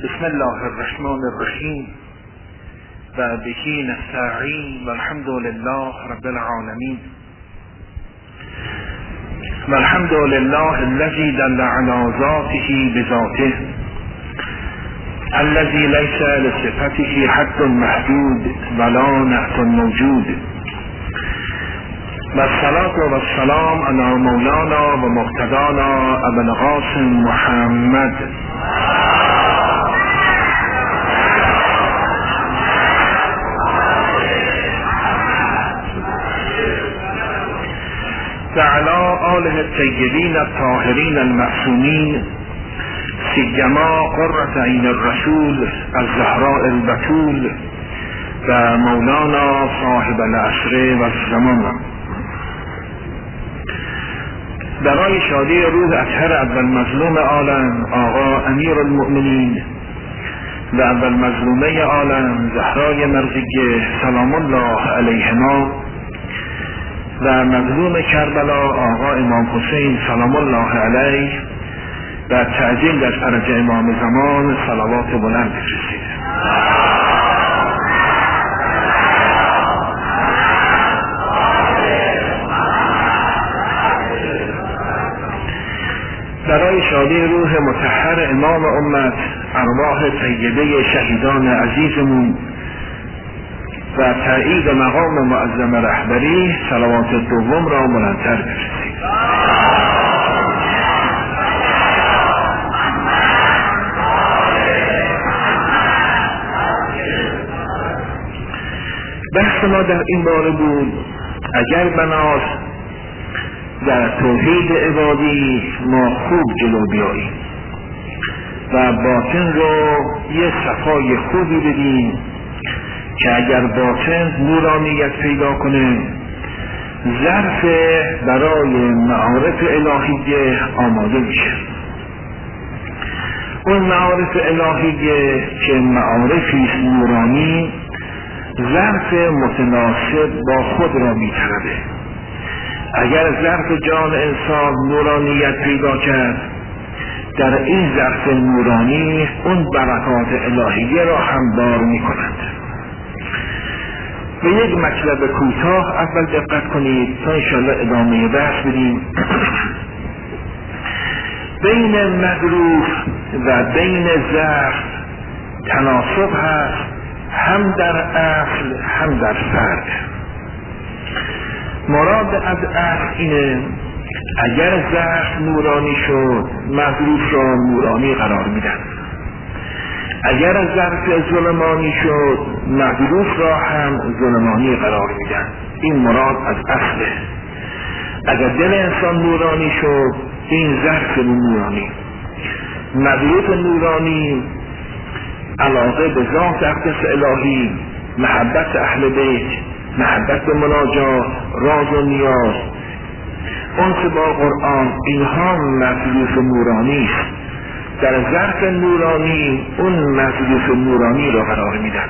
بسم الله الرحمن الرحیم و بهی نستعین و الحمد لله رب العالمین و الحمد لله الذی دل علی ذاته بذاته الذی لیس لصفته حد محدود ولا نعت موجود و الصلاة و السلام علی مولانا و مقتدانا ابو القاسم محمد و علی آله الطیبین الطاهرین المعصومین سیما قرة عین الرسول الزهراء البتول و مولانا صاحب العصر و الزمان. برای شادی روز اطهر اول مظلوم عالم آقا امیر المؤمنین و اول مظلومه عالم زهرای مرزیه سلام الله علیهما و مظلوم کربلا آقا امام حسین سلام الله علیه و تعجیل در فرج امام زمان صلوات بلند بفرستید. برای شادی روح مطهر امام امت ارواح طیبه شهیدان عزیزمون و تایید مقام معظم رهبری صلوات دوم را بلندتر بفرستید. بحث ما در این باره بود اگر بناست در توحید عبادی ما خوب جلو بیاییم و باطن رو یه صفای خوبی بدیم که اگر باطن نورانیت پیدا کنه ظرف برای معارف الهیه آماده میشه. اون معارف الهیه که معارفی نورانی ظرف متناسب با خود را میطلبه. اگر ظرف جان انسان نورانیت پیدا کرد در این ظرف نورانی اون برکات الهیه را هم بار میکنند. به یک مطلب کوتاه اول دقت کنید تا انشاءالله ادامه بحث بدیم. بین مظروف و بین ظرف تناسب هست، هم در اصل هم در فرد. مراد از اصل اینه اگر ظرف نورانی شد مظروف را نورانی قرار میدن، اگر ظرف ظلمانی شد مظروف را هم ظلمانی قرار میدن. این مراد از اصله. اگر دل انسان نورانی شد این ظرف نورانی، مظروف نورانی علاقه به ذات اقدس الهی، محبت اهل بیت، محبت به مناجات، راز و نیاز، انس با قرآن، اینها مظروف نورانی است. در ظرف نورانی اون مظروف نورانی را قرار میدن.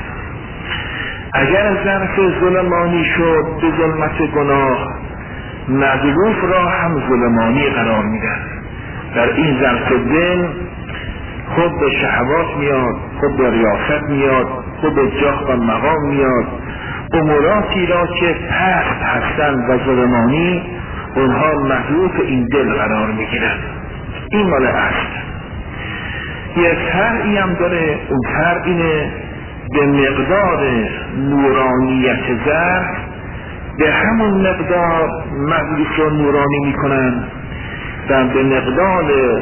اگر ظرف ظلمانی شد به ظلمت گناه مظروف را هم ظلمانی قرار میدن. در این ظرف دل خود به شهوات میاد، خود به ریاست میاد، خود به جاه و مقام میاد. اموراتی را که پست هستند و ظلمانی اونها مظروف این دل قرار میگیرن. این مال اصل. یه فرعی هم داره، اون فرع اینه به مقدار نورانیت ظرف به همون مقدار مظروف را نورانی میکنن و به مقدار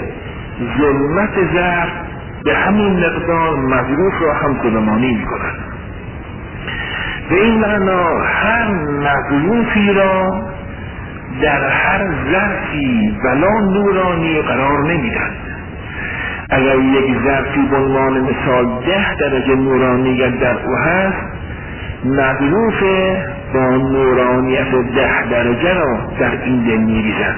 ظلمت ظرف به همون مقدار مظروف را هم ظلمانی میکنن. به این معنا هر مظروفی را در هر ظرفی ولا نورانی قرار نمیدن. اگر یک ظرفی به عنوان مثال 10 درجه نورانیت در او هست مظروف با نورانیت 10 درجه را در این دل میریزن.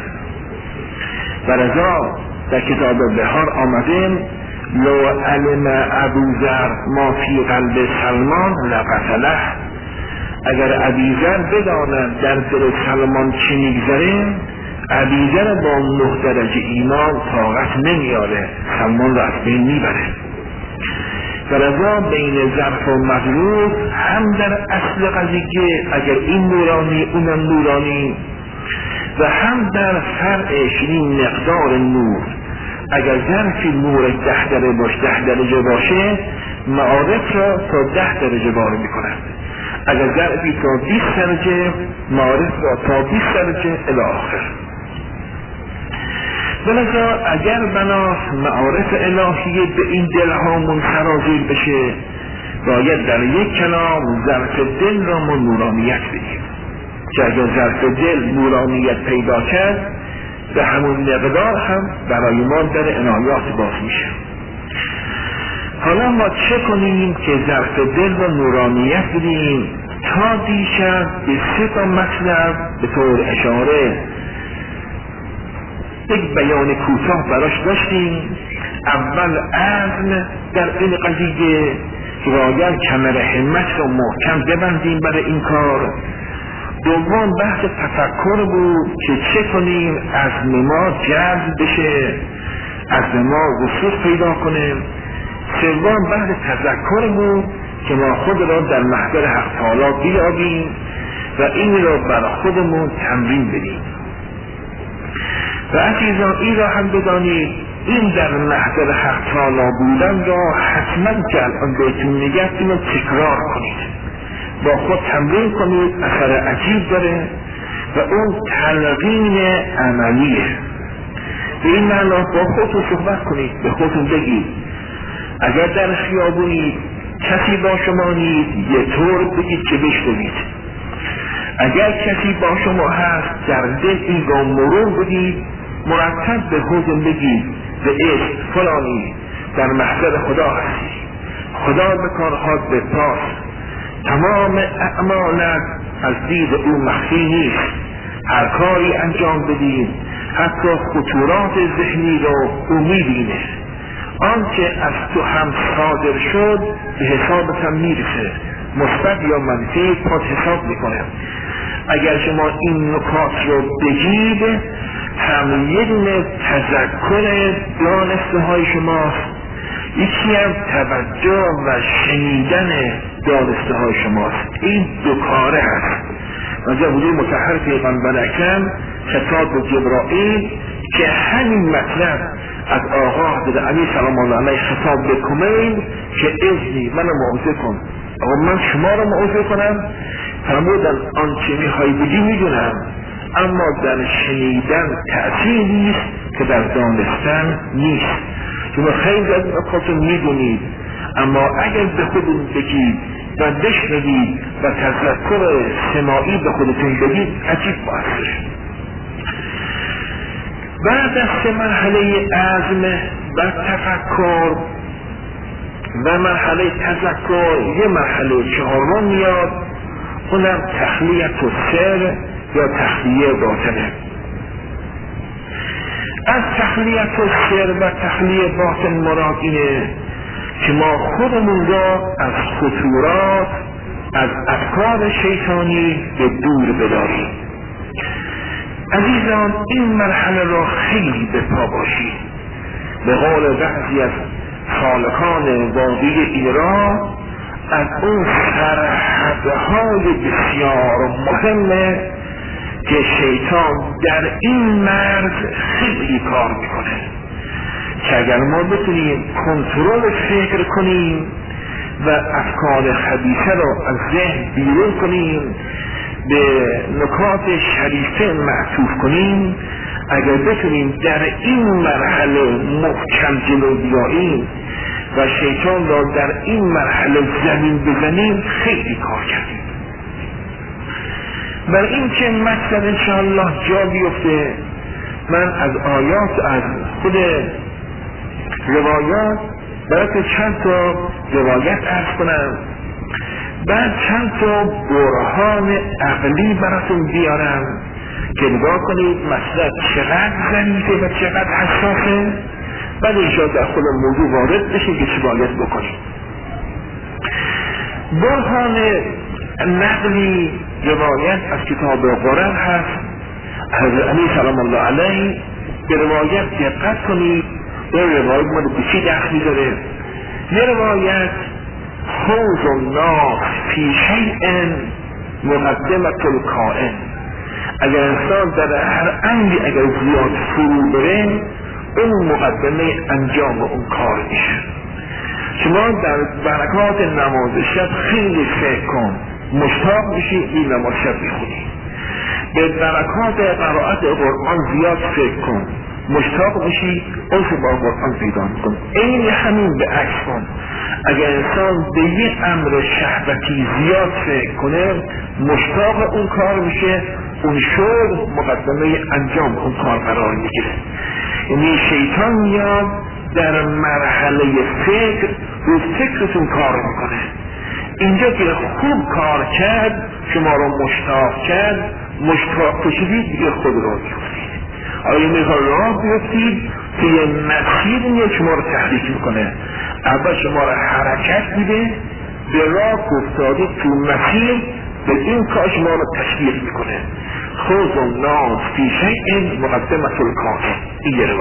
و رضا در کتاب بهار آمده لو علم ابوذر ما فی قلب سلمان لقتله. اگر ابوذر بداند در دل سلمان چه میگذره ابوذر با 9 درجه ایمان طاقت نمیاره، سلمان را از بین میبره. و رضا بین ظرف و مظروف هم در اصل قضیه اگر این نورانی اونم نورانی و هم در فرعش این مقدار نور اگر ظرفی نور 10 درجه باشه معارف را تا 10 درجه بار میکنند، اگر ظرفی تا 20 درجه معارف را تا 20 درجه الی آخر. ولذا اگر بنا معارف الهیه به این دلها منسرازیر بشه باید در یک کلام ظرف دل را ما نورانیت بدیم که اگر ظرف دل نورانیت پیدا کرد به همون مقدار هم برای ما در عنایات باز میشه. حالا ما چه کنیم که ظرف دل را نورانیت بدیم؟ تا دیشب به 3 مطلب به طور اشاره یک بیان کوتاه براش داشتیم. اول عزم در این قضیه که باید کمر همت رو محکم ببندیم برای این کار. دوم بحث تفکر بود که چه کنیم عزم ما جذب بشه، عزم ما وسوق پیدا کنه. سوم بحث تذکر بود که ما خود را در محضر حق تعالی بیابیم و این را برای خودمون تمرین بدیم. و عزیزان این را هم بدانید این در محضر حق تعالی بودن را حتما که الان بهتون میگم اینو تکرار کنید، با خود تمرین کنید، اثر عجیب داره و اون تلقین عملیه. به این معنا با خودتون صحبت کنید، به خودتون بگید اگر در خیابونید کسی با شما نیست یه طور بگید که بشنوید. اگر کسی با شما هست در دل این را مرور بدید، مرتب به خودتون بگید به اسم فلانی در محضر خدا هستی، خدا به کارهات بپاس، تمام اعمالت از دید او مخفی نیست، هر کاری انجام بدید حتی خطورات ذهنی رو او میبینه، آنچه از تو هم صادر شد به حسابت هم میرسه، مثبت یا منفی پاد حساب میکنه. اگر شما این نکات رو بگید هم یه دونه تذکر دانسته های شماست، یکی هم توجه و شنیدن دانسته های شماست. این دو کاره هست. وجه حضور مطهر پیغمبر اکرم خطاب به جبرائیل که همین مطلب از آقا حضرت علی سلام الله علیه خطاب به کمیل که اذنی منو موعظه کن. آقا من شما رو موعظه کنم؟ فرمودن آنچه میخوای بگی میدونم، اما در شنیدن تأثیر نیست که در دانستن نیست. شما خیلی از نکات میدونید، اما اگر به خودتون بگید و بشنوید و تذکر سماعی به خودتون بگید عجیب باشه. بعد از 3 مرحله عزم و تفکر و مرحله تذکر یه مرحله 4 میاد، اونم تخلیت و سر یا تخلیه باطنه. از تخلیت و سر و تخلیه باطن مراد اینه که ما خودمون را از خطورات از افکار شیطانی به دور بداریم. عزیزان این مرحله را خیلی به پا باشید. به قول بعضی از خالقان وادی ایران از اون سرحدهای بسیار مهمه که شیطان در این مرز خیلی کار میکنه که اگر ما بتونیم کنترل فکر کنیم و افکار خبیثه را از ذهن بیرون کنیم، به نکات شریفه معطوف کنیم، اگر بتونیم در این مرحله محکم جلو بیاییم و شیطان را در این مرحله زمین بزنیم خیلی کار کردیم. برای این که مطلب انشاءالله جا بیفته من از آیات از خود روایات برای چند تا روایت عرض کنم، بعد چند تا برهان عقلی براتون بیارم که نگاه کنید مطلب چقدر ظریفه و چقدر حساسه، بعد اینجا در خود موضوع وارد بشید که چی باید بکنید. برهان نقلی روایت از کتاب قرآن هست. حضرت علی سلام الله علیه به روایت دقت کنید، این روایت ما به چی دخلی داره. یه روایت خوض الناس فی شیء مقدمة الکائن، اگر انسان در هر امری اگر زیاد فرو بره اون مقدمه انجام اون کار میشه. شما در برکات نماز شب خیلی فکر کن، مشتاق میشی این نماز شب میخونی. به برکات قرائت قرآن زیاد فکر کن، مشتاق میشی اونس با قرآن پیدا میکن. این همین به عکس کن، اگر انسان به یک امر شهوتی زیاد فکر کنه مشتاق اون کار میشه، اون شغل مقدمه انجام اون کار قرار میگیره. یعنی شیطان میاد در مرحله فکر رو فکرتون کار میکنه. اینجا که خوب کار کرد، شما رو مشتاق کرد، مشتاق کشیدید دیگه خود رو بیفتید. آیا میخواد راه بیفتید که یه مسیر میاد شما رو تحریک میکنه. اول شما رو حرکت میده، به راه افتادید تو مسیر، به این کار شما رو تشویق میکنه. خوض الناس فی شیء مقدمة الکائن. این یه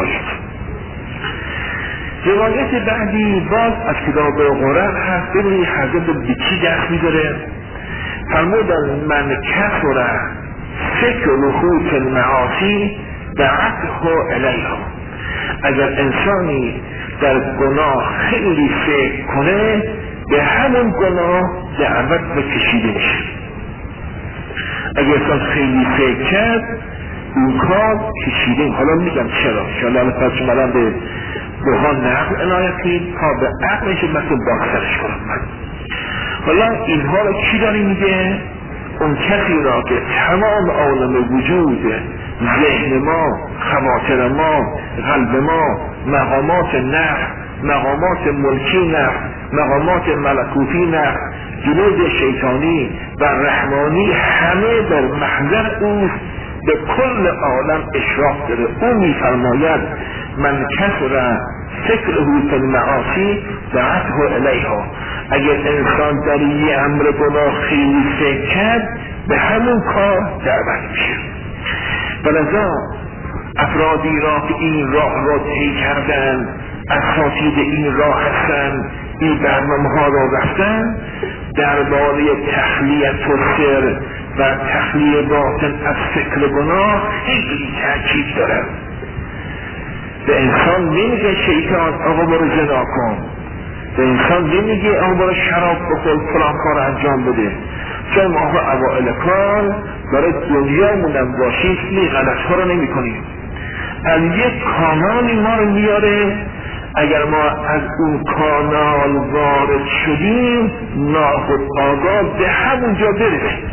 روایت بعدی باز از کتاب قرآن هست. ببینید حضرت به چی دست میداره؟ فرمودن من کثر فکره فی المعاصی دعته الیها. اگر انسانی در گناه خیلی فکر کنه به همون گناه دعوت به کشیده میشه. اگر انسان خیلی فکر کرد اون کار کشیده. حالا میگم چرا؟ شما پس شما به بحان نقل عنایتی تا به عقلش مثل باکسرش کنم من. حالا اینها رو کی داری میگه؟ اون کسی را که تمام عالم وجود، ذهن ما، خواطر ما، قلب ما، مقامات نفس، مقامات ملکی نفس، مقامات ملکوتی نفس، جنود شیطانی و رحمانی همه در محضر اوست، به کل عالم اشراف داره. او میفرماید من کثر فکره فی المعاصی دعته الیها. اگر انسان در یه امر گناه خیلی فکر کرد به همون کار دعوت میشه. ولذا افرادی را که این راه را طی کردن، اساتید این راه هستن، این برنامه ها را رفتن، درباره تخلیه و سر و تخلیه باطن از فکر گناه خیلی تاکید دارن. به انسان نمیگه شیطان آقا برو زنا کن، به انسان نمیگه آقا برو شراب بخور فلان کار انجام بده، چون ما اوائل کار برای دنیامونم باشیم این غلط ها رو نمی کنیم. از یک کانالی ما رو میاره، اگر ما از اون کانال وارد شدیم ناخودآگاه به همونجا برسیم.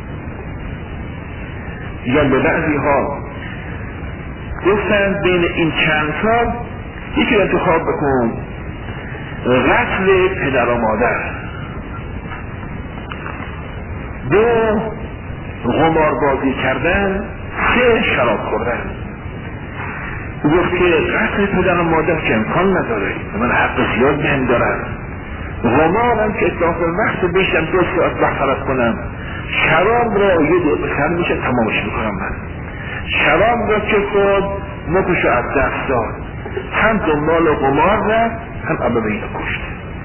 یا به بعضی ها گفتن بین این چند سال یکی رو انتخاب بکن، قتل پدر و مادر، دو قمار بازی کردن، سه شراب خوردن. او گفت که قتل پدر و مادر که امکان نداره، من حق زیاد بهم دارن، قمار هم که اطلاف وقت بیشتر 2 ساعت بخرت کنم، شراب را یه دو سر میشه تمامش میکنم. من شراب را که خود مکشو از دست داد، هم دنبال قمار رفت هم ابدا اینو کشت.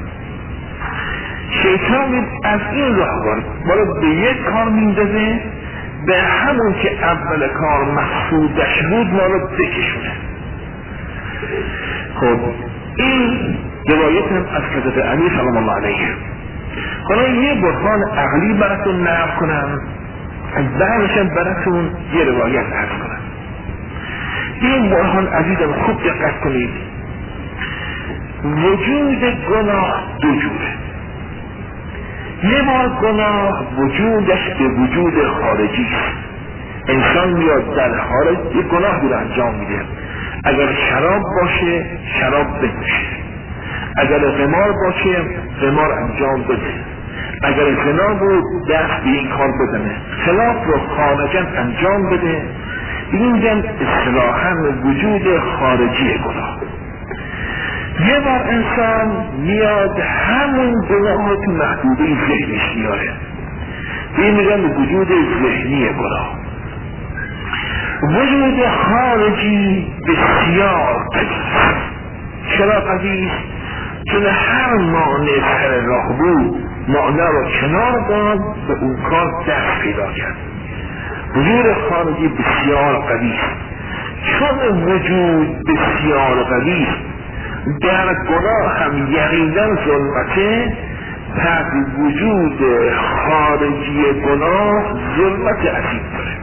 شیطان از این راه وارد ما رو به یک کار میندازه، به همون که اول کار مقصودش بود ما رو بکشونه. خب این روایت هم از حضرت علی سلام الله علیه. حالا یه برهان عقلی براتون نقل کنم، از بعدشم براتون یه روایت عرض کنم. این برهان عزیزم خوب دقت کنید. وجود گناه دو جوره. یه بار گناه وجودش به وجود خارجی است. انسان میاد در خارج یه گناه رو انجام میده. اگر شراب باشه شراب بنوشه، اگر قمار باشه قمار انجام بده، اگر زنا بود دست به این کار بزنه، خلاف رو خارجا انجام بده. این جن اصطلاحاً وجود خارجی گناه. یه بار انسان میاد همون گناه تو محدوده ذهنیش میاره، این میگن وجود ذهنی گناه. وجود خارجی بسیار قوی است. چرا قوی است؟ چون هر مانع سر راه بود مانع رو کنار داد به اون کار دست پیدا کرد. وجود خارجی بسیار قوی است. چون وجود بسیار قوی است در گناه هم یقینا ظلمته، پس وجود خارجی گناه ظلمت عظیم داره.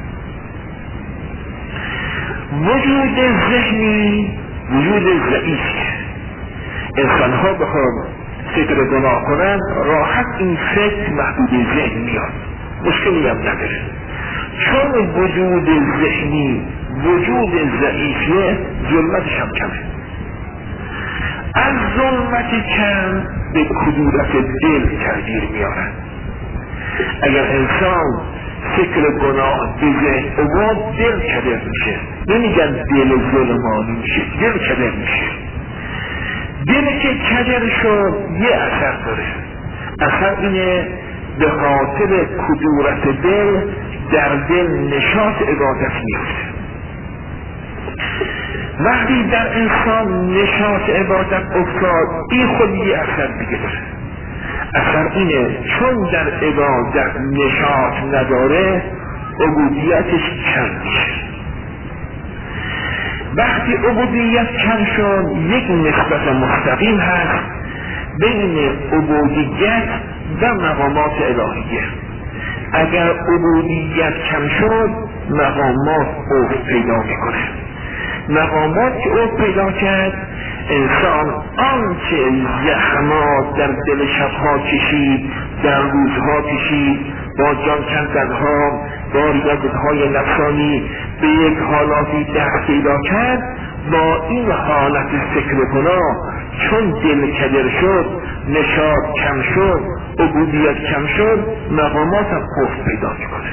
وجود ذهنی وجود ضعیفیه. انسان ها بخواد فکر گناه کنن راحت این فکر محدود ذهن میاد، مشکلی هم نداره. چون وجود ذهنی وجود ضعیفیه ظلمتش هم کمه. از ظلمت کم به کدورت دل تغییر میارن. اگر انسان فکر گناه به ذهن اومد دل کدر میشه. نمیگن دل ظلمانی میشه، دل کدر میشه. دل که کدر شد یه اثر داره. اثر اینه به خاطر کدورت دل در دل نشاط عبادت میفته. وقتی در انسان نشاط عبادت افتاد این خود یه اثر دیگه داره. اثر اینه چون در عبادت نشاط نداره عبودیتش کم میشه. وقتی عبودیت کم شد یک نسبت مستقیم هست بین عبودیت و مقامات الهیه. اگر عبودیت کم شد مقامات افت پیدا میکنه. مقامات که افت پیدا کرد انسان آنچه زحمات در دل شبها کشید، در روزها کشید، با جان کندنها، با ریاضتهای نفسانی به یک حالاتی دست پیدا کرد، با این حالت فکر گناه چون دل کدر شد، نشاط کم شد، عبودیت کم شد، مقامات هم افت پیدا میکنه.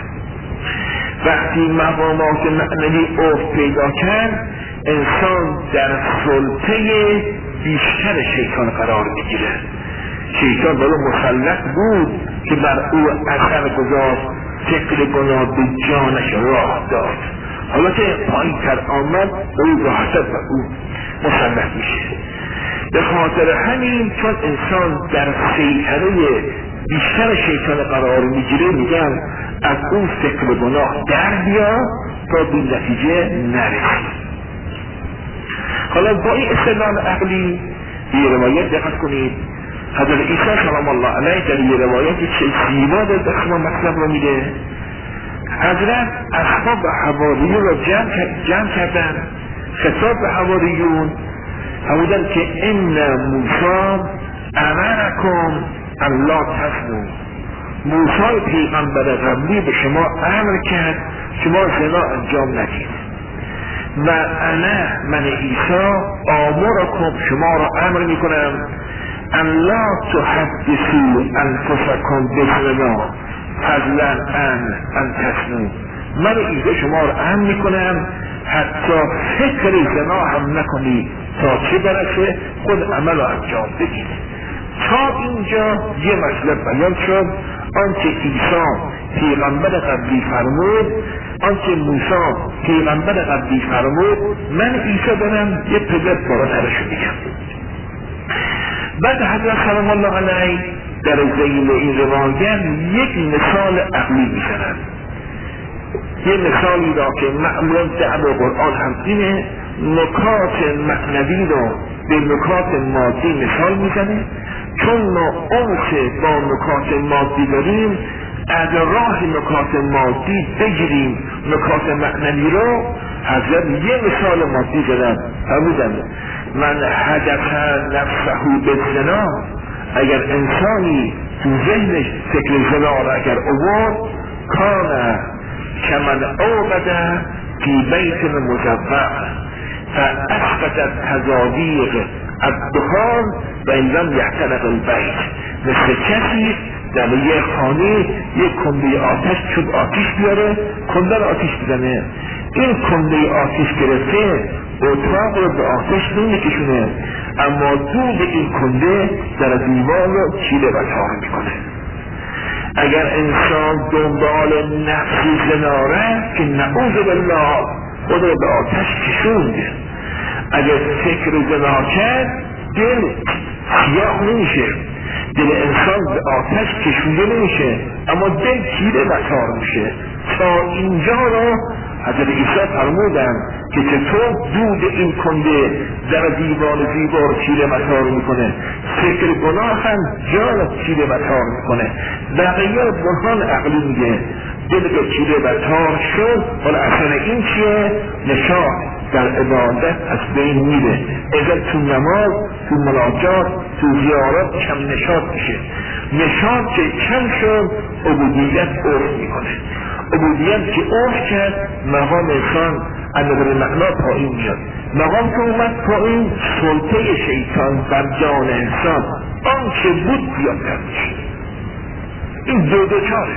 وقتی مقامات معنوی افت پیدا کرد انسان در سلطه بیشتر شیطان قرار میگیره. شیطان ولو مسلط بود که بر او اثر گذاشت، فکر گناه به جانش راه داد. حالا که پایین تر آمد او راحتت بر او مسلط میشه. به خاطر همین چون انسان در سیطره بیشتر شیطان قرار میگیره میگن از اون فکر گناه در بیا تا به نتیجه نرسید. حالا با این استدلال عقلی یه روایت دقت کنید. حضرت عیسی سلام الله علیه در یه روایت چه زیبا در دست ما مطلب رو میده. حضرت اصحاب و حواریون رو جمع کردن، خطاب به حواریون فرمودن که ان موسی امرکم الله تزنوا. موسی پیغمبر قبلی به شما امر کرد شما زنا انجام ندید. و من عیسی آمرکم شما را امر میکنم ان لا تحدثوا انفسکم بالزنا فضلا ان تزنوا. من عیسی شما را امر میکنم حتی فکر زنا هم نکنید تا چه برسه خود عمل را انجام بدید. تا اینجا یه مطلب بیان شد. آنچه عیسی پیغمبر قبلی فرمود، آنچه موسی پیغمبر قبلی فرمود، من عیسی دارم یه پدر بالاترشو میگم. بعد حضرت سلام الله علیه در ذیل این روایت یک مثال عقلی میزنن. یه مثالی را که معمولا در قرآن هم اینه، نکات معنوی رو به نکات مادی مثال میزنه. چون ما انس با نکات مادی داریم از راه نکات مادی بگیریم نکات معنوی رو. حضرت یه مثال مادی زدن فرمودن من حدث نفسه بالزنا. اگر انسانی تو ذهنش فکر زنا را اگر آورد کان کمن اوقد فی بیت مزوق فاسقطت تزاویق الدخان و این لم یحترق البیت. مثل کسی در یک خانه یک کنده آتش چون آتش بیاره کنده را آتش بزنه. این کنده آتش گرفته اتاق رو به آتش نمیکشونه اما دود این کنده در دیوار رو چیره و تار میکنه. اگر انسان دنبال نفس زناره که نعوذ بالله خود رو به آتش کشوند. اگر فکر زنا کرد دل سیاه نمیشه، دل انسان به آتش کشونده نمیشه، اما دل تیره و تار میشه. تا اینجا رو حضرت عیسی فرمودن که چطور دود این کنده در دیوان زیبا تیره و تار میکنه، فکر گناه هم جان تیره و تار میکنه. بقیه برهان عقلی میگه دل به تیره و تار شد. حالا اصلا این چیه؟ نشاط در عبادت از بین میره. اگر تو نماز، تو مناجات، تو زیارات کم نشاط میشه. نشاط که کم شد عبودیت افت میکنه. عبودیت که افت کرد مقام انسان اندازه معنا پایین میاد. مقام که اومد پایین سلطه شیطان بر جان انسان آنچه بود زیادتر میشه. این دو چاره.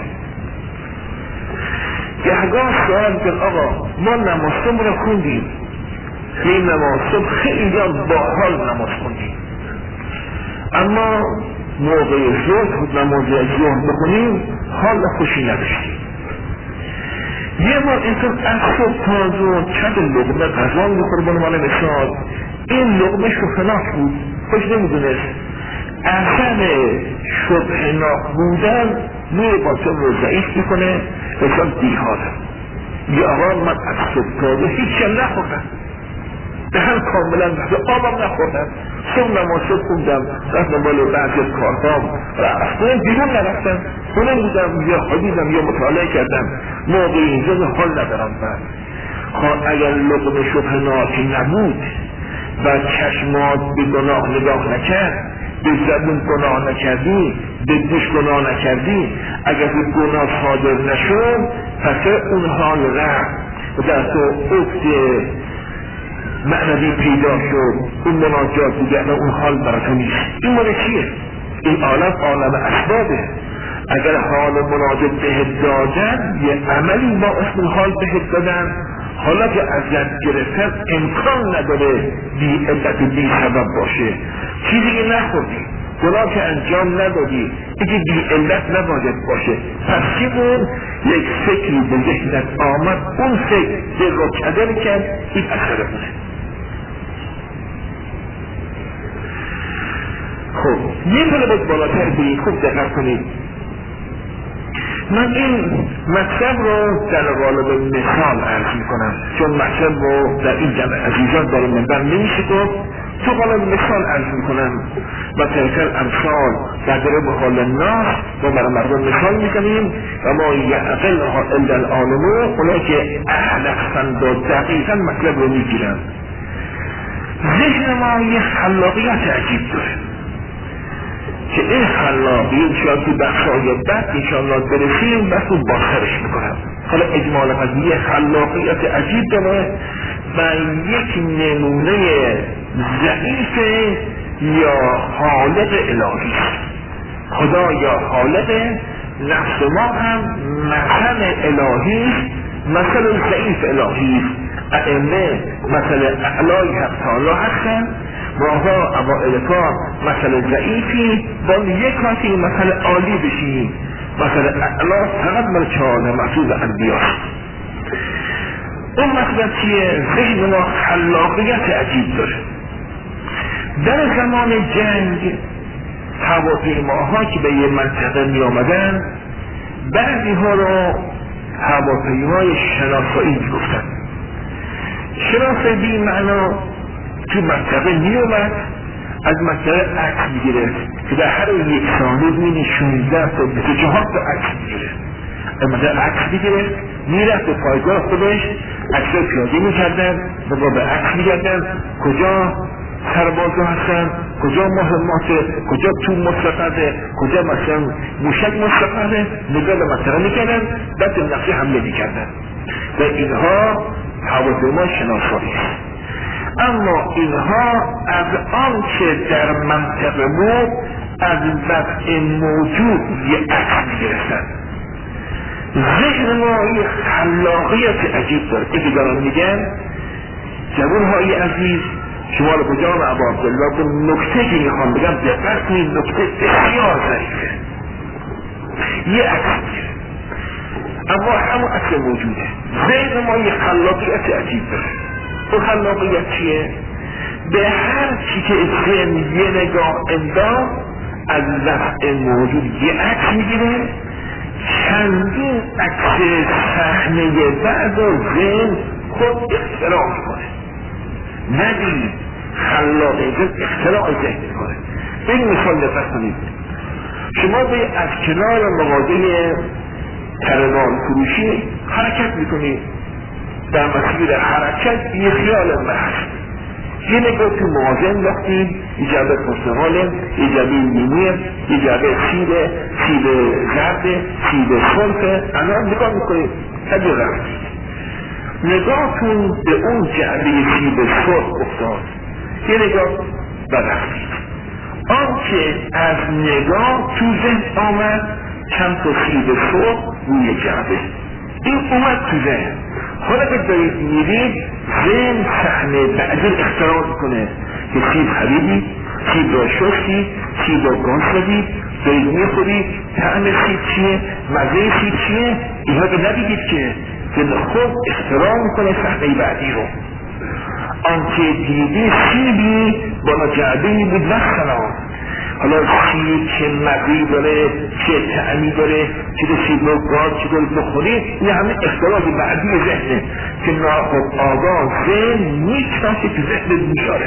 گهگاه سوال کن آقا ما نمازمون رو خوندیم، این نماز خیلی با حال نماز خوندیم، اما موقع ظهر نماز ظهر بخونیم حال خوشی نداشتیم. یه بار انسان از صبح تاز و چند لقمه غذا میخوره بنمان مثال، این لقمه شبهناک بود، خوش نمیدونست. اثر شبهناک بودن نور باطن رو ضعیف میکنه، انسان بیحاله. یه آقا من از صبح تازه هیچ هم نخوردم، به هم کاملا آبم نخوردم، صبح نماز خوندم، رفتم بالا بعضی کارهام رفتم بیرون نرفتم، خونه بودم یا خوابیدم یا مطالعه کردم، موقع اینجا حال ندارم. من اگر لقمه شبهناکی نبود و چشمات به گناه نگاه نکرد، به زبون گناه نکردی، به گوش گناه نکردی، اگر به گناه صادر نشد پس اون حال رفت و در تو افت معنوی پیدا شد، اون مناجات دیگر و اون حال براتو نیست. این مال چیه؟ این عالم اسبابه. اگر حال مناجات بهت دادن یه عملی با اسم حال بهت دادن، حالا که ازت گرفتن امکان نداره بی علت بی سبب باشه. چیزی که نخوردی، گناه که انجام ندادی، دیگه بی علت نباید باشه. پس چی بود؟ یک فکری به ذهنت آمد، اون فکر دل رو کدر کرد، این اثر بوده. خب یه پله بود بالاتر بید، خوب دقت کنید. من این مطلب رو در قالب مثال عرض میکنم، چون مطلب رو در این جمع عزیزان داره منبر نمیشه گفت، تو قالب مثال عرض میکنم و تلکل امثال در داره به حال ناس ما برای مردم مثال میکنیم و ما یعقل ها الا العالمو، اونایی که اهلقصند و دقیقا مطلب رو میگیرن. ذهن ما یه خلاقیت عجیب داره که این خلاقیت شاید تو بخشای بعد انشاءالله برسیم بس رو باسرش میکنم. حالا اجمالا از یه خلاقیت عجیب داره و یک نمونه ضعیف یا خالق الهی. خدا یا خالق، نفس ما هم مثل الهی، مثل ضعیف الهی. ائمه مثل اعلای حق تعالی هستن، ماها اوائل کار مثل ضعیفی، باید یک کاتی مثل عالی بشیم. مثل اعلا فقط مال چهارده محصول انبیاست. اون مثل چیه؟ ذهن ما خلاقیت عجیب داره. در زمان جنگ هواپیماها که به یه منطقه می آمدن، بعضی ها رو هواپیمای شناسایی می گفتن. شناسایی بی معنا تو منطقه می اومد، از منطقه عکس می گرفت که در هر یک ثانیه بینی 16 تا 24 تا عکس می گرفت. از منطقه عکس می گرفت، می رفت به پایگاه خودش، عکس پیاده می کردن و به عکس می گردن کجا سربازا هستن، کجا مهماته، کجا تو مستقره، کجا مثلا موشک مستقره، نگاه به منطقه می کردن، بعد به نقشه حمله می کردن و اینها هواپیما شناسایی است. اما اینها از آنچه در منطقه بود از وضع موجود یک عکس می‌گرفتن. ذهن ما یک خلاقیت عجیب داره. که دارن میگن جوان‌های عزیز، شما رو به جان ابا عبدالله به نکته که میخوام بگم دقت کنید، نکته بسیار ضعیفه. یه عکس می‌گیره اما همون عکس موجوده. ذهن ما یک خلاقیت عجیب داره. اون خلاقیت چیه؟ به هر چی که ذهن یه نگاه انداخت از لفظ موجود یه عکس میگیره، چندین عکس صحنه بعد و ذهن خود اختراع میکنه. ندید خلاقه ذهن اختراع ذهن میکنه. به این مثال دقت کنید. شما به از کنار مغازه ترنان فروشی حرکت میکنید، در مسیر حرکت یه خیال محض، یه نگاه تو مغازه انداختید، یه جعبه پرتقال، یه جعبه لیمو، یه جعبه سیب زرد، سیب سرخ، الان نگاه میکنید کجا رفتید. نگاهتون به اون جعبه سیب سرخ افتاد، یه نگاه برفتید. آنچه از نگاه تو ذهن آمد چند تا سیب سرخ روی جعبه، این اومد تو ذهن. حالا که دارید میرید ذهن صحنه بعدی اختراع کنه که سیب خریدید، سیب را شستید، سیب را گاز زدید، دارید میخورید، طعم سیب چیه، مزه سیب چیه، اینها که ندیدید که خود اختراع میکنه صحنه بعدی رو. آنچه دیدی سیبی بالا جعبه‌ای بود مثلا، حالا سیب چه مزه‌ای داره، چه طعمی داره، چه سیب رو گاز چه دارید بخورید، این همه اختراع بعدی ذهنه که ناخودآگاه ذهن میشناسه که ذهن میاره.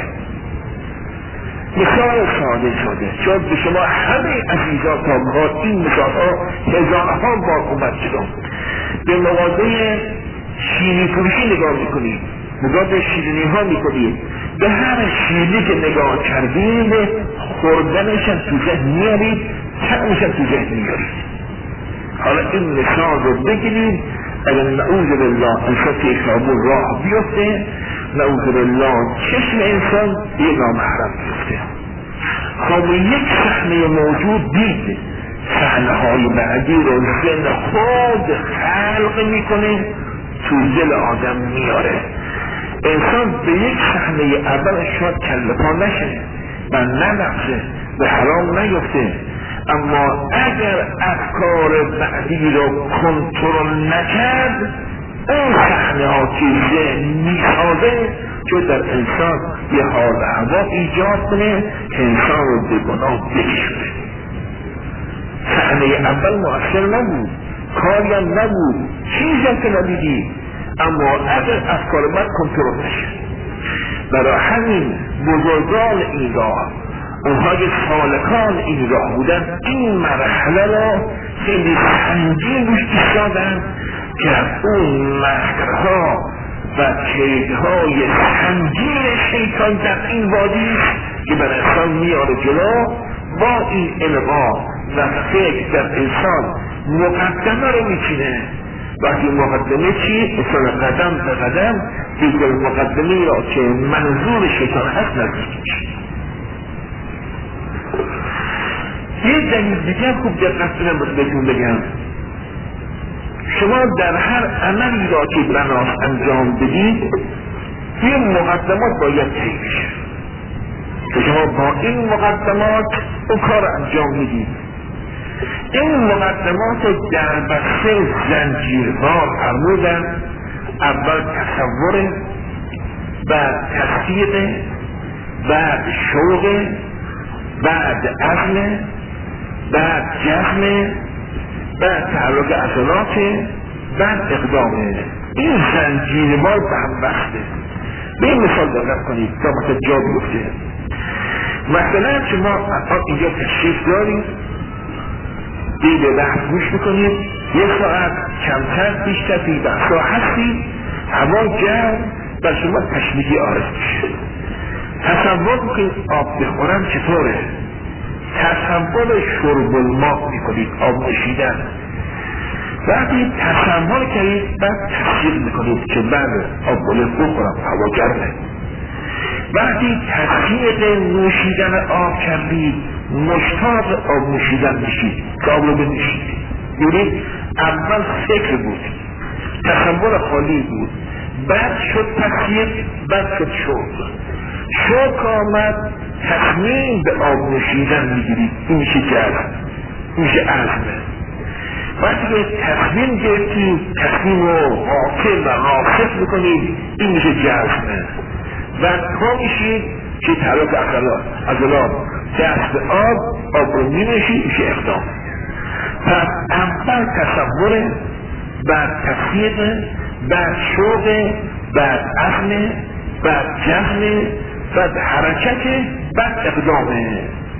مثال ساده چون به شما همه عزیزان تا این مثالها هزارها بار اومد شدم. به مغازه شیرینی فروشی نگاه میکنید، نگاه به شیرینی ها میکنید، به هر شیرینی که نگاه کردید خوردنشم تو ذهن میارید، طعمشم تو ذهن میارید. حالا این مثال رو بگیرید، اگر نعوذ بالله انسان که اکرامون راه بیفته، نعوذ بالله چشم انسان یه نامحرم بیفته. خب یک صحنه موجود دید، صحنه های بعدی رو ذهن خود خلق میکنه، تو دل آدم میاره. انسان به یک صحنه اول شاید کله پا نشه و نلغزه به حرام نیفته، اما اگر افکار بعدی رو کنترل نکرد، اون صحنه ها که ذهن میسازه که در انسان یه حال هوا ایجاد کنه که انسان رو به گناه بکشونه. صحنه اول مؤثر نبود، کاری هم نبود، چیزی هم که ندیدی، اما اگر افکار من کنترل نشه. برای همین بزرگان این راه، اونها که سالکان این راه بودن، این مرحله را خیلی سنگین روش ایستادن که از اون مکرها و کیدهای سنگین شیطان در این وادی که بر انسان میاره جلو، با این القا و فکر در انسان مقدمه رو میچینه. وقتی مقدمه چی؟ اصلا قدم به قدم دیگر مقدمه را که منظور شیطان هست نزدیک میشه. یه دلیل دیگه خوب دقت کنم بهتون بگم، شما در هر عملی را که بناس انجام بدید این مقدمات باید طی بشه که شما با این مقدمات اون کار انجام میدید. این مقدمات رو در بسته زنجیروار فرمودن. اول تصوره، بعد تصدیقه، بعد شوقه، بعد عزمه، بعد جزمه، بعد تحرک عضلاته، بعد اقدامه. این زنجیروار به هم بسته. به این مثال دقت کنید تا مثلا جا بیفته. مثلا شما اینجا تشریف دارید، به بحث گوش میکنید، یک ساعت کمتر بیشتر 10 ساعت هستید، هوا گرم و شما تشنگی آرز میشه. تصور میکنید آب بخورم چطوره؟ تصور شرب الماء میکنید، آب نوشیدن. وقتی تصور کردید بعد تصدیق میکنید که بله آب بله بخورم، هوا گرمه. وقتی تصدیق نوشیدن آب کردید مشتاق آب نوشیدن میشید که آب رو بنوشید. یعنی اول فکر بود، تصور خالی بود، بعد شد تصدیق، بعد شد شوق آمد، تصمیم به آب نوشیدن میگیرید. این میشه جذب، این میشه عزمه. وقتی که تصمیم گرفتید، تصمیم رو حاکم و راسخ میکنید، این میشه جزمه. و تا میشید که تراک عضلات دست به آب رو می‌نشی میشه اقدام. پس اول تصور، بعد تصدیق، بعد شوق، بعد عزم، بعد جزم، بعد حرکت، بعد اقدامه.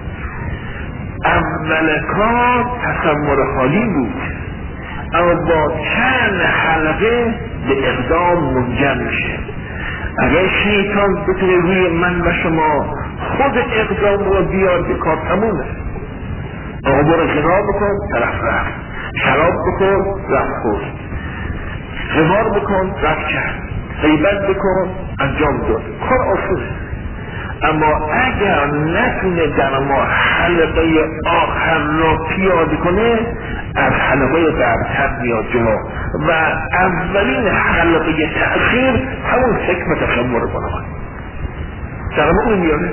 اول کار تصور خالی بود، اما با چند حلقه به اقدام منجر میشه. اگر شیطان بتونه روی من و شما خود اقدام رو بیار به کار تمومه. آقا برو زنا بکن، طرف رفت. شراب بکن، رفت خورد. قمار بکن، رفت کرد. غیبت بکن، انجام داد. کار آسونه. اما اگر نتونه در ما حلقه آخر را پیاده کنه، از حلقه برتر میاد جلو و اولین حلقه تأخیر همون حکمت تصور کنه. سرمه اون میاره.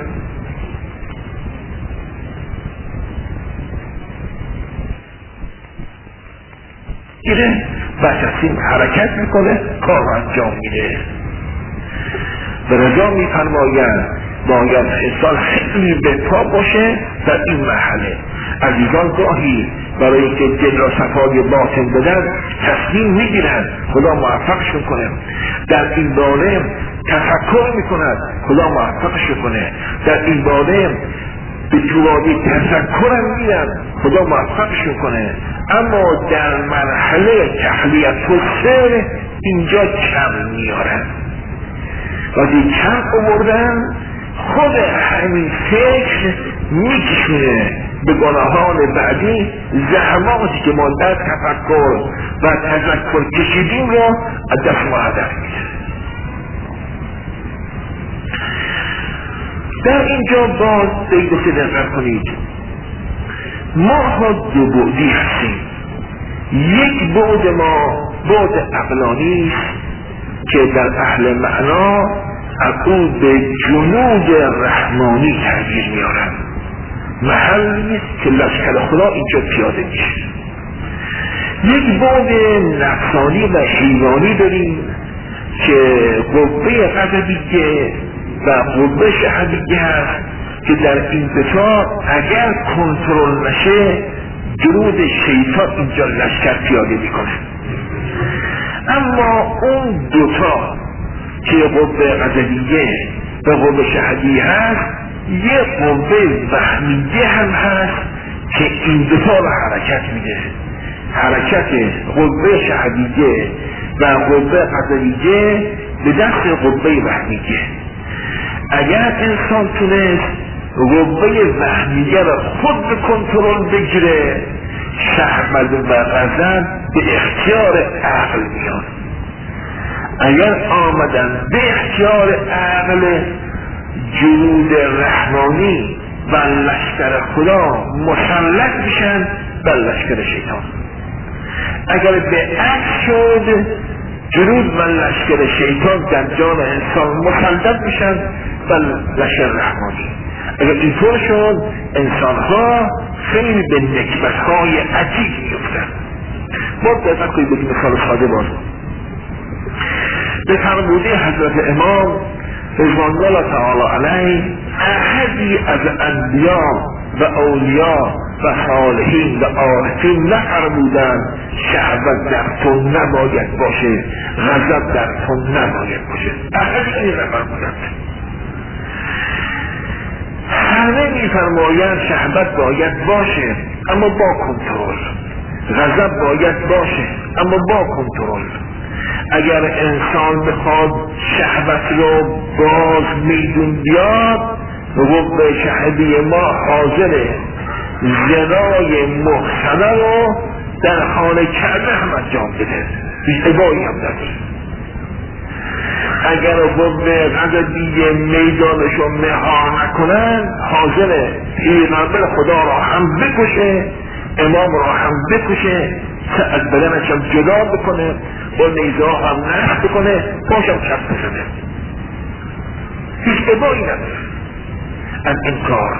گیره بچه‌سیم حرکت میکنه، کار انجام میده. به رضا میفرمایند باید انسان خیلی به پا باشه در این مرحله. عزیزان گاهی برای که دل را صفای باطن بدن تصمیم میگیرند، خدا موفقشون کنه. در این باره تفکر میکند، خدا موفقشون کنه. در این باره به جوادی تذکرم میرن، خدا موفقشون کنه. اما در مرحله تحلیت و سر اینجا کم میارن. وقتی کم آوردن خود همین فکر میکشونه به گناهان بعدی. زحماتی که ما در تفکر و تذکر کشیدیم رو از دست ما هدر میده. در اینجا باز دیگه دقت کنید، ما ها دو بعدی هستیم. یک بعد ما بعد عقلانی است که در اهل معنا از او به جنود رحمانی تعبیر میارن. محل نیست که لشکر خدا اینجا پیاده میشه. یک بعد نفسانی و حیوانی داریم که قوه غضبیه و قوه شهویه هست که در این دوتا اگر کنترل نشه جنود شیطان اینجا لشکر پیاده میکنه. اما اون دوتا که قوه غضبیه و قوه شهویه هست، یه قوه وهمیه هم هست که این دوتا رو حرکت میده. حرکت قوه شهویه و قوه غضبیه به دست قوه وهمیه. اگر انسان تونست قوه وهمیه رو خود به کنترل بگیره، شهوت و غضب به اختیار عقل میاد. اگر آمدن به اختیار عقل جنود رحمانی و لشکر خدا مسلط میشن بر لشکر شیطان. اگر به عکس شد جنود و لشکر شیطان در جان انسان مسلط میشن بر لشکر رحمانی. اگر اینطور شد انسان ها خیلی به نکبت های عجیب میفتن. ما دقت کنید به مثال ساده باز به فرموده حضرت امام رضوان الله تعالی علیه، احدی از انبیا و اولیاء و صالحین و عارفین نفرمودند شهوت در تو نباید باشه، غضب در تو نباید باشه. احدی این نفرمودند. همه میفرمایند شهوت باید باشه اما با کنترل، غضب باید باشه اما با کنترل. اگر انسان بخواد شهوت رو باز میدون بیاد، قوه شهوی ما حاضره زنای محسنه رو در خانه کعبه هم انجام بده، هیچ ابایی هم نداره. اگر قوه غضبیه میدانش رو مهار نکنن، حاضره پیغمبر خدا را هم بکشه، امام را هم بکشه، از بدنش هم جدا بکنه، با نیزه هم نشت بکنه، پاشم چپ بزنه. هیچ ابایی نداره از این کار.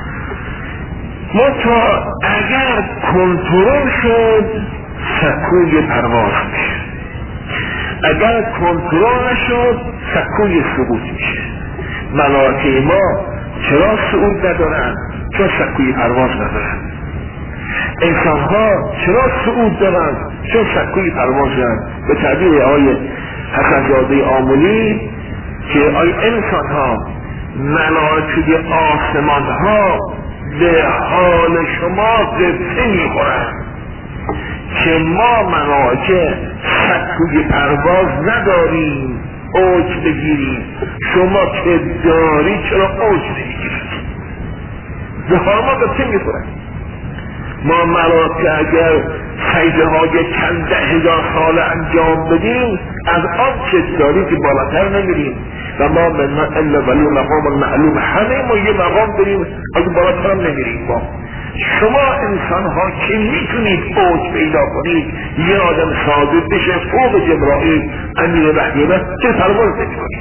تا اگر کنترل شد سکوی پرواز میشه، اگر کنترل نشد سکوی سقوط میشه. ملائکه ما چرا صعود ندارن؟ چون سکوی پرواز ندارن. انسان ها چرا صعود دارن؟ چون سکوی پرواز دارن. به تعبیر آقای حسن‌زاده آملی که آیا انسان ها ملائکه آسمان ها به حال شما قصه میخورن که ما ملائکه سکوی پرواز نداریم اوج بگیریم، شما که داری چرا اوج نمیگیرید؟ به حال ما قصه میخورن. ما ملائکه اگر سجده های چند 10,000 سال انجام بدیم از آن چه داری که بالاتر نمیریم و ما من الا ولی مقام المعلوم، همه ما یه مقام داریم از بالاتر هم نمیریم. ما شما انسان ها که میتونید اوج پیدا کنید، یه آدم ساده بشه فوق جبرائیل امیر وحیه چه پرواز نمی کنید؟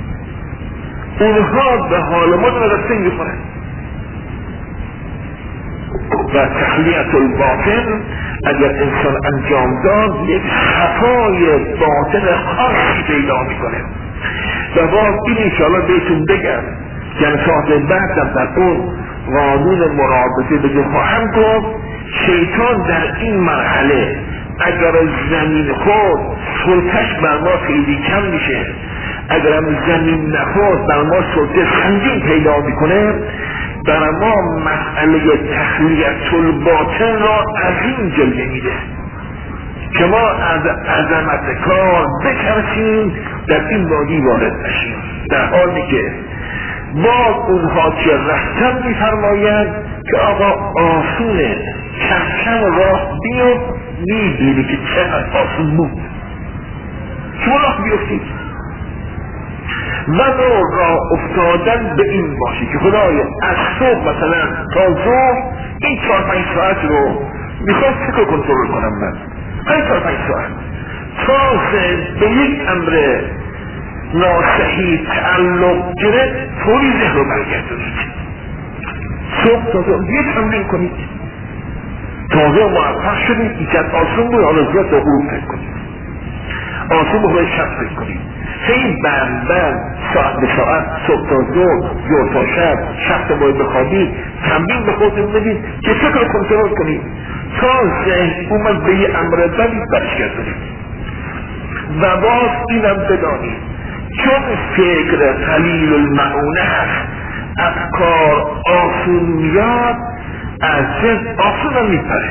اونها به حال ما درسته میخورن. و تخلیت الباطن اگر انسان انجام داد یک صفای باطن خاصی پیدا میکنه. و باز این انشاءالله بهتون بگم جلسات بعدم در اون قانون مرابطه بگه خواهم گفت شیطان در این مرحله اگر زمین خود سلطش بر ما خیلی کم میشه، اگر هم زمین نخورد بر ما سلطه سنگین پیدا میکنه، برای ما مسئله تخلیت الباطن را از این جلوه میده که ما از عظمت کار بترسیم در این وادی وارد نشیم، در حالی که با اونها که رفتن میفرمایند که آقا آسونه کم راه بیفت، میبینی که چقدر آسون بود، شما راه بیفتید و راه افتادن به این باشه که خدایا از صبح مثلا تا ظهر این 4-5 ساعت رو میخواد فکر کنترل کنم من، این 4-5 ساعت تا به یک امر ناصحی تعلق گرفت فوری ذهن رو برگردونید، صبح تا ظهر یک تمرین کنید، تازه موفق شدید ایجاد آسون بود، حالا زیاد با غروب فکر کنید، آسون بود شب فکر کنید، خیلی بند ساعت به ساعت صبح تا ظهر تا شب تا باید بخوابید، تمرین به خودتون بدید که فکر کنترل کنید تا ذهن اومد به یه امر بدی برگردونید. و باز اینم بدانید چون فکر قلیل المعونه هست، از کار آسون میاد، از ذهن آسون هم میپره.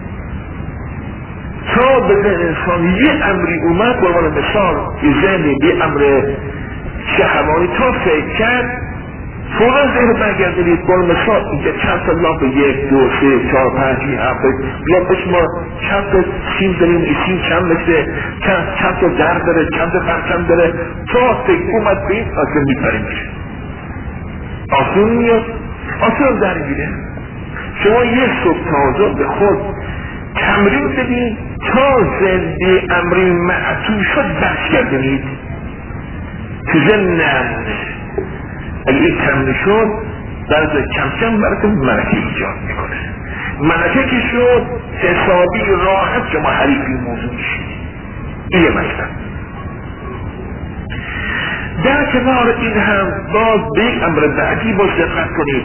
تا به انسان یه امری اومد، برمان مثال یه ذهنی یه امر شهوانی تا فکر کرد، فورا ذهن برگردید. برمان مثال اینجا چند تا لاپ 1 2 3 4 5 7 لاپش ما چند تا سیم داریم، این سیم چند مثل چند تا در داره، چند تا پرچم داره، تا فکر اومد به این آسون میپریم میشه، آسون میاد، آسون در میگیره. شما یه صبح تازه به خود تمرین بدید تا زنده امری معطوف شد برگردید تو ذهنم. اگه این تمرین شد بعد کم کم براتون ملکه ایجاد میکنه. ملکه که شد حسابی راحت شما حریفی موضوع میشید. این مطلب. در کنار این هم باز به یک امر بعدی باز دقت کنید.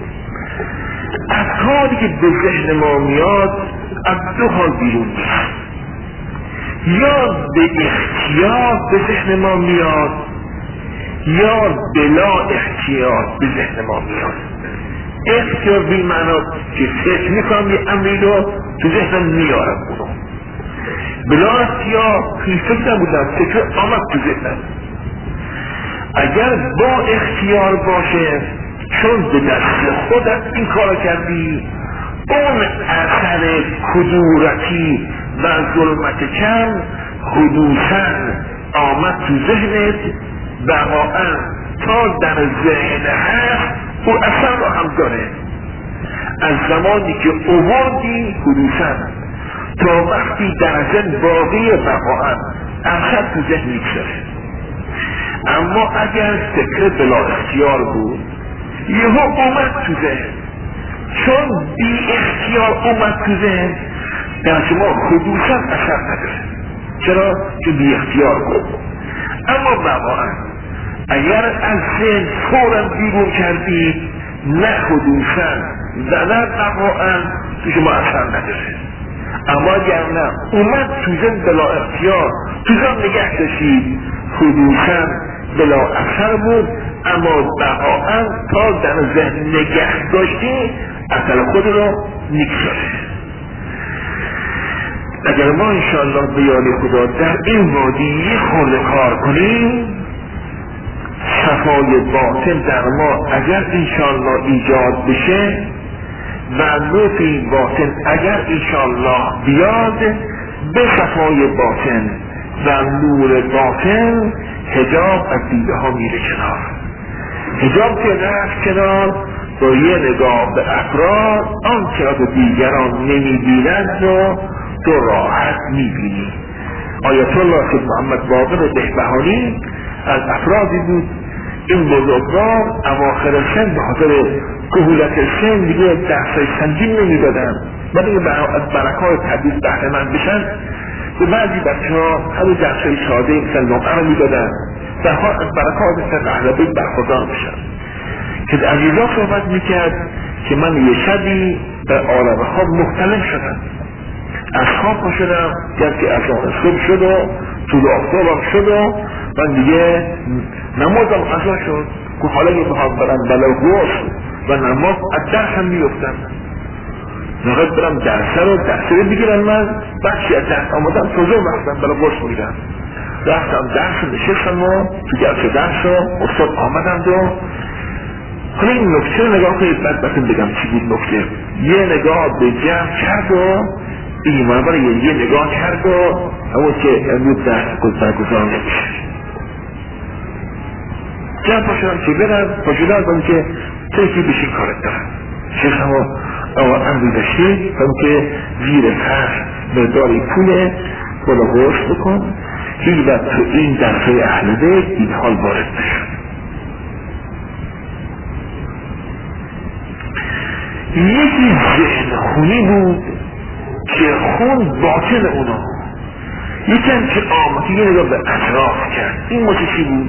افکاری که به ذهن ما میاد از دو حال بیرون میاد، یا به اختیار به ذهن ما میاد یا بلا اختیار به ذهن ما میاد. اختیار به معنا که فکر میکنم یه امری رو تو ذهنم میارم، اونو بلا اختیار توی فکر نبودم، فکر آمد تو ذهنم. اگر با اختیار باشه چون به دست خودت این کار کردی، اون اثر کدورتی و ظلمت کم حدوثاً آمد تو ذهنت، بقاعاً تا در ذهن هست او اثر رو هم داره. از زمانی که اووردی حدوثاً تا وقتی در ذهن باقی بقاعاً اثر تو ذهن میگذاره. اما اگر فکر بلا اختیار بود یهو اومد تو ذهن، چون بی اختیار اومد تو ذهن در شما حدوثاً اثر نداره. چرا؟ چون بی اختیار بود. اما واقعا اگر از ذهن فورا بیرون کردید نه حدوثا و نه بقاعا تو شما اثر نداره. اما اگر نه اومد تو ذهن بلا اختیار تو ذهن نگه داشتید حدوثا بلا اثر بود، اما بقاعا تا در ذهن نگه داشتید اثر خود رو میگذاره. اگر ما انشاءالله به یاد خدا در این وادی یه خورده کار کنیم، صفای باطن در ما اگر انشاءالله ایجاد بشه و لطف این باطن اگر انشاءالله بیاد، به صفای باطن و نور باطن حجاب از دیده ها میره کنار. حجاب که رفت کنار، با یه نگاه به افراد آن که به دیگران نمیبینند و تو راحت میبینی. آیت الله سید محمد باقر بهبهانی از افرادی بود، این بزرگوار اواخر سن به خاطر کهولت سن دیگه درسای سنگین نمیدادن، ولی از برکات تدریس بهره مند بشن به بعضی بچه ها همون درسای ساده مثل نقعه رو میدادن و از برکات سن اهل بیت برخوردار بشن. که عزیزا صحبت میکرد که من یه شبی در عالم خواب مختلف شدم، از خواب پا شدم که از آن صبح شد و طول آفتابم شد و من دیگه نمازم قضا شد که حالا یه بخوام برم بلا گوشت و نماز از درسم میفتم، نقد برم درسه رو بگیرم. من بخشی از درس آمدم توضیح رفتم بلا گوشت میدم، رفتم درس نشستم و تو جلسه درس رو استاد آمدم و حالا این نکته رو نگاه کنید، بعد بسیم بگم چی بود نکته. یه نگاه به جمع کرد و ایمان برای یه نگاه کرد و همون که امروز درس برگزار نمیشه. جمع پاشدم که برم پاشدم بودم که ترکی بشین کارت دارم. شیخ همون امروز داشتی همون که زیر فرش مقداری پوله بالا غرش بکن هیچ وقت تو این درسای اهل بیت این حال وارد نشد. یکی ذهن خونی بود که خون باطن اونا، یکی هم که آمد یه نگاه به اطراف کرد. این موضوع چی بود؟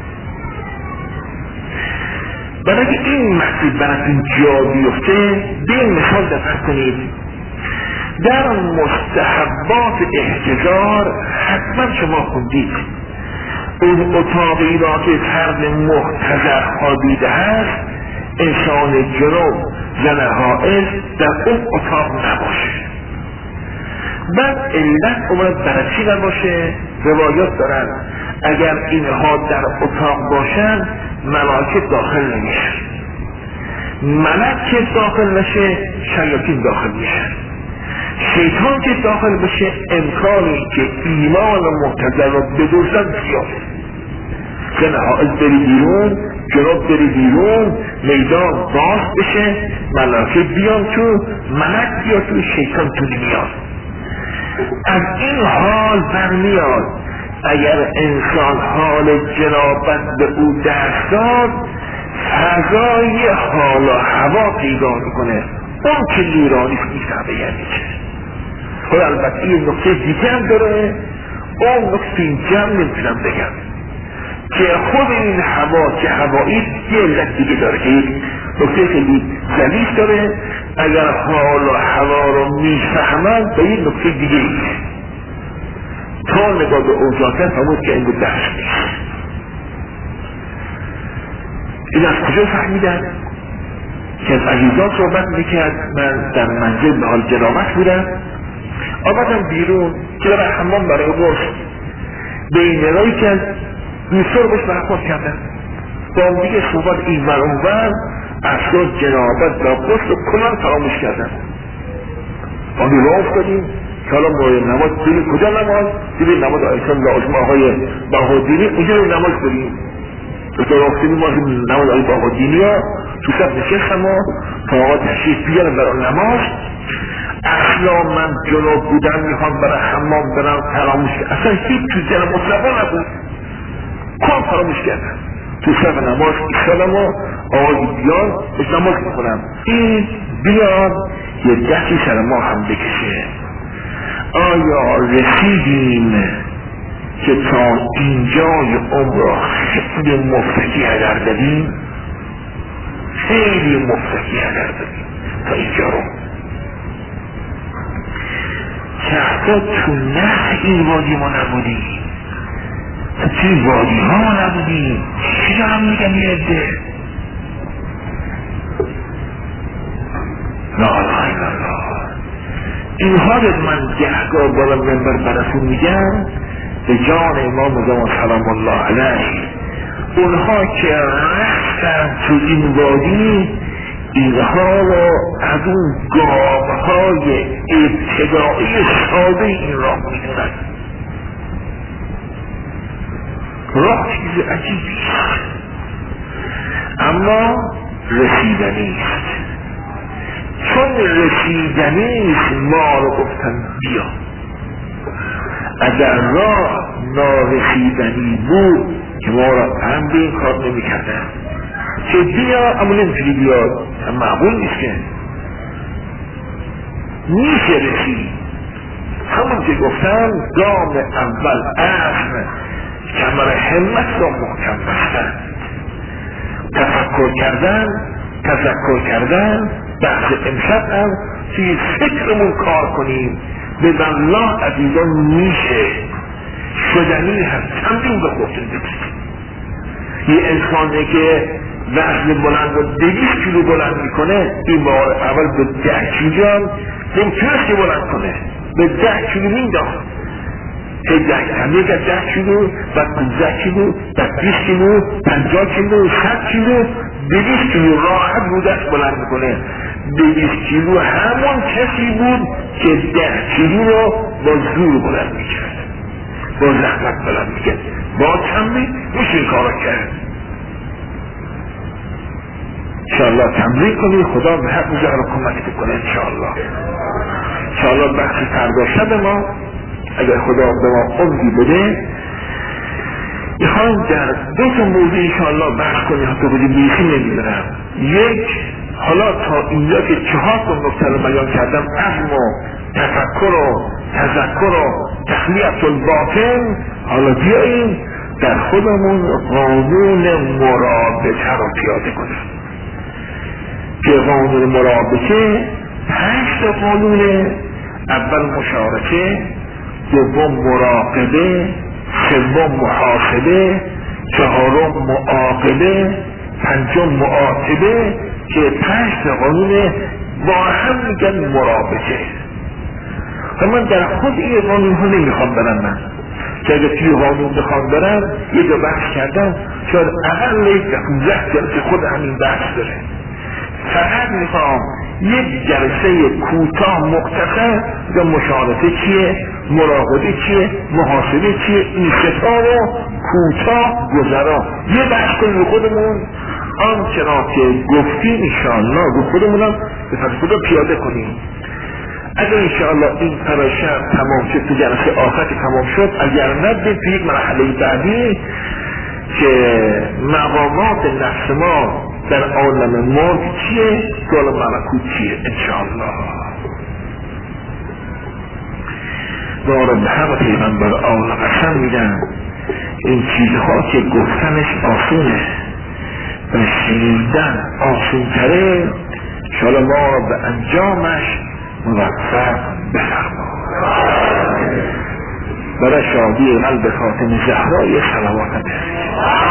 برای که این مسئله براتون جا بیفته به این مثال دقت کنید. در مستحبات احتضار حتما شما خوندید اون اتاقی را که فرد محتضر خوابیده هست، انسان جنوب زن حائض در اون اتاق نباشه. بعد علت اومد برای چی نباشه؟ روایات دارن اگر اینها در اتاق باشن ملائکه داخل نمیشن، ملک که داخل نشه شیاطین داخل میشن، شیطان که داخل بشه امکانی که ایمان و محتضر را بدوزن زیاده. زن حائض بری بیرون، جنوب بری بیرون، میدان باز بشه، ملائکه بیان تو، ملک بیاد تو، شیطان تو نمیاد. از این حال برمیاد اگر انسان حال جنابت به او دست داد فضای حال و هوا پیدا میکنه، اون که نورانیست میفهمه یعنی چه. خود البته این نکته دیگه هم داره، اون نکته اینجا هم نمیتونم بگم که خود این هوا که هوایی یه علت دیگه داره که نکته خیلی ظریف داره. اگر حال و هوا رو میفهمن به این نکته دیگه ایه تا نگاه به اوجاتن همون که این بود درش نیست. این از کجا فهمیدن؟ که از عزیزان صحبت میکرد. من در منزل به حال جنابت بودم، آمدم بیرون که برای حمام برای غسل به این نگاهی که دوستار باش برخواست کردن با هم دیگه صحبت این ور اون ور اصلا جنابت و غسل کلان فراموش کردن. آنی را افتادیم که حالا مورد نماز بریم. کجا نماز؟ بریم نماز آیسان لازمه های بهادینی اونجا رو نماز بریم. دکتر افتادیم ما نماز های بهادینی ها تو سب نشستم و تا آقا تشریف بیارم برای نماز. اصلا من جنوب بودم میخوام برای حمام برم فراموش کردم. اصلا هیچ تو جنب مطلقا نبود، کام فراموش کردم. تو سب نماز ایستادم و آقای بیان بهش نماز میخونم. این بیان یه دستی سر ما هم بکشه. آیا رسیدیم که تا اینجای عمر را خیلی مفتکی هدر دادیم، خیلی مفتکی هدر دادیم تا اینجا رو، که حتی تو نه این وادی ما نبودیم، توی وادی ها ما نبودیم. چی دارم میگم یه عده؟ لا اله الا الله. اینها رو من گهگاه بالا منبر براتون میگم به جان امام زمان سلام الله علیه. اونها که رفتن تو این وادی، اینها رو از اون گامهای ابتدایی ساده این راه میدونن. راه چیز عجیبی است، اما رسیدنی است. چون رسیدنی است ما رو گفتن بیا. اگر راه نارسیدنی بود که ما را هم به این کار نمی کردن که بیا، اما نمیتونی بیاد، هم معقول نیست که میشه رسید. همون که گفتن گام اول اصل کمر همت را محکم بستن، تفکر کردن بحث امشب هم توی فکرمون کار کنیم. به والله عزیزان میشه، شدنی هست. تمرین به خودتون بگید. یه انسانه که وزن بلند و 200 کیلو بلند میکنه، این بار اول به 10 کیلو نمیتونست که بلند کنه، به 10 کیلو مینداخت، که 10 کیلو، بعد 15 کیلو، بعد 20 کیلو، 50 کیلو، 100 کیلو، 200 کیلو راحت رو دست بلند میکنه. 200 کیلو همون کسی بود که 10 کیلو رو با زور بلند میکرد، با زحمت بلند میکرد. با تمرین میشه این کارا کرد. انشاءالله تمرین کنید، خدا به حق میزه رو کمک کنه. انشاءالله بحث فردا شب ما اگر خدا به ما عمری بده میخوایم در 2 موضوع انشاءالله بحث کنیم. حتی بودیم بیشی نمیدونم. یک، حالا تا اینجا که 4 نکته رو بیان کردم، عزم و تفکر و تذکر و تخلیت الباطن، حالا بیاییم در خودمون قانون مرابطه رو پیاده کنیم. که قانون مرابطه 5 قانونه: اول مشارکه، دوم مراقبه، سوم محاسبه، 4 معاقبه، 5 معاتبه، که 5 قانون با هم میگن مرابطه. و من در خود این قانون ها نمیخوام برم، من که اگر توی قانون بخوام برم یه جا بحث کردم، شاید اقل 12 جلسه خود همین بحث داره. فقط میخوام یک جلسه کوتاه مختصر یا مشارکه چیه، مراقبه چیه، محاسبه چیه، این 3 رو کوتاه گذرا یه بحث کنیم رو خودمون. آنچنان که گفتیم انشاءالله رو خودمونم به فضل خدا پیاده کنیم. اگر انشاءالله این فراشت تمام شد، تو جلسه آخر که تمام شد، اگر ندیم تو یک مرحله بعدی که مقامات نفس ما در عالم مرگ چیه، دول ملکوت چیه انشاءالله. داره به همه پیغمبر آن قسم میدن این چیزها که گفتنش آسونه و شنیدن آسون تره. انشاءالله ما را به انجامش موفق بفرما. برای شادی قلب فاطمه زهرا یه صلوات بفرست.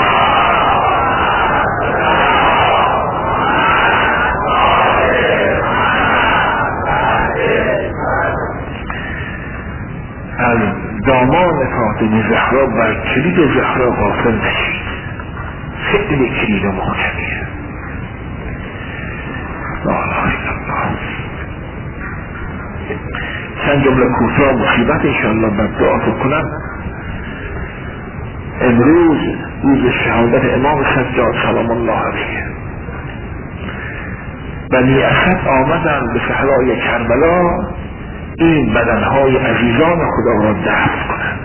از دامان فاطمه زهرا بر کلید زهرا غافل نشید. خیلی کلید محکمیه. لا اله الا الله. چند جمله کوتاه مصیبت انشاءالله بر دعا کنم. امروز روز شهادت امام سجاد سلام الله علیه. بنی اسد آمدن به صحرای کربلا این بدنهای عزیزان خدا را دفن کنند،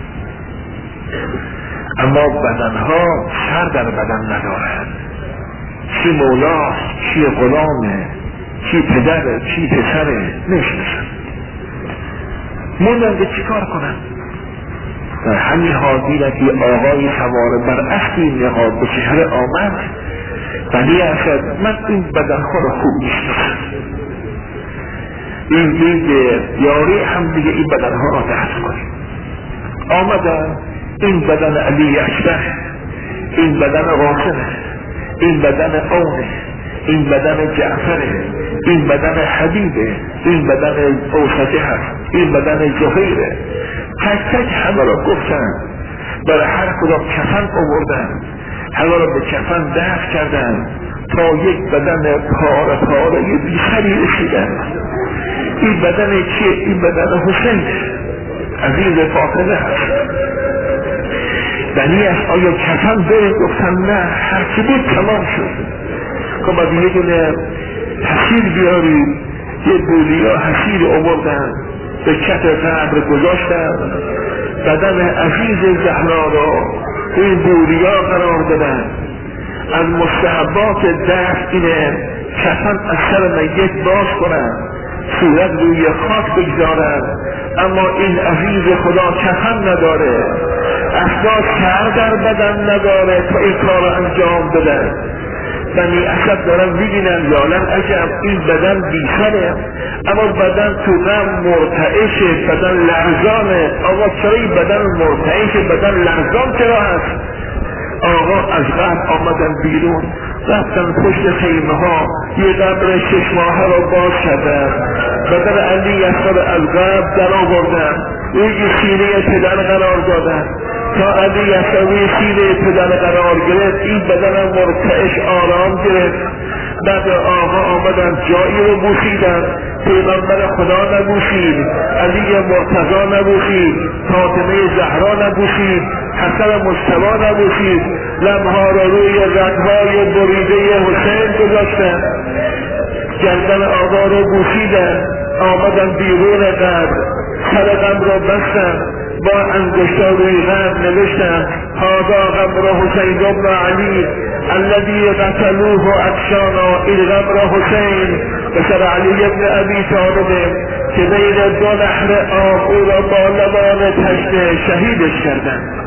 اما بدنها سر در بدن ندارند. چی مولاست، چی غلامه، چی پدره، چی پسره، نشناسند. موندن که چی کار کنن؟ در همین حال دیدن که آقای سوار بر اسبی نقاب به چهره آمد. ولی اصد من این بدنها را خوب میشناسم، این دیگه یاری هم دیگه این بدنها را دست کنیم. آمدن این بدن علی اکبر، این بدن قاسمه، این بدن عونه، این بدن جعفره، این بدن حبیبه، این بدن اوسطه هست، این بدن زهیره. تک تک همه را گفتن، برای هر کدام کفن آوردن، همه را به کفن دفن کردن تا یک بدن پاره پاره بیخری رسیدن. این بدن چیه؟ این بدن حسین عزیز فاطمه هست. بنی از آیا کفن برید؟ گفتن نه، هرچی بود تمام شد. که باید یه دونه حسیر بیارید، یه بولیا حسیر آوردن به کف قبر گذاشتن، بدن عزیز زهرا را این بولیا قرار دادن. از مستحبات دفن اینه کفن از سر میت باز کنن، صورت روی خاک بگذارن، اما این عزیز خدا کفن نداره، اساس کر در بدن نداره تا این کار انجام بدن. بنی اسد دارن میبینن یالم عجب این بدن بیشره، اما بدن تو غم مرتعشه، بدن لرزانه. آقا چرا این بدن مرتعشه، بدن لرزان چرا هست؟ آقا از غم آمدن بیرون، رفتن پشت خیمه ها، یه قبر 6 ماهه را باز کردن، بدن علی اکبر از غم در آوردن، روی سینه پدر قرار دادن تا علی اکبر روی سینه پدر قرار گرفت. این بدن مرتعش آرام گرفت. بعد آقا آمدن جایی رو بوسیدن، پیغمبر خدا نبوسید، علی مرتضی نبوسید، فاطمه زهرا نبوسید، حسن مصطفی نبوسید، لبها را روی رگهای بریده حسین گذاشتن، گردن آقا رو بوسیدن، آمدن بیرون قبر، سر غم را بستن، با انگشتا روی غم نوشتن هذا قبر حسین ابن علی الذي قتلوه اکشانا، این قبر حسین پسر علی ابن ابی طالب که بین 2 نهر آب او را با لبان تشنه شهیدش کردن.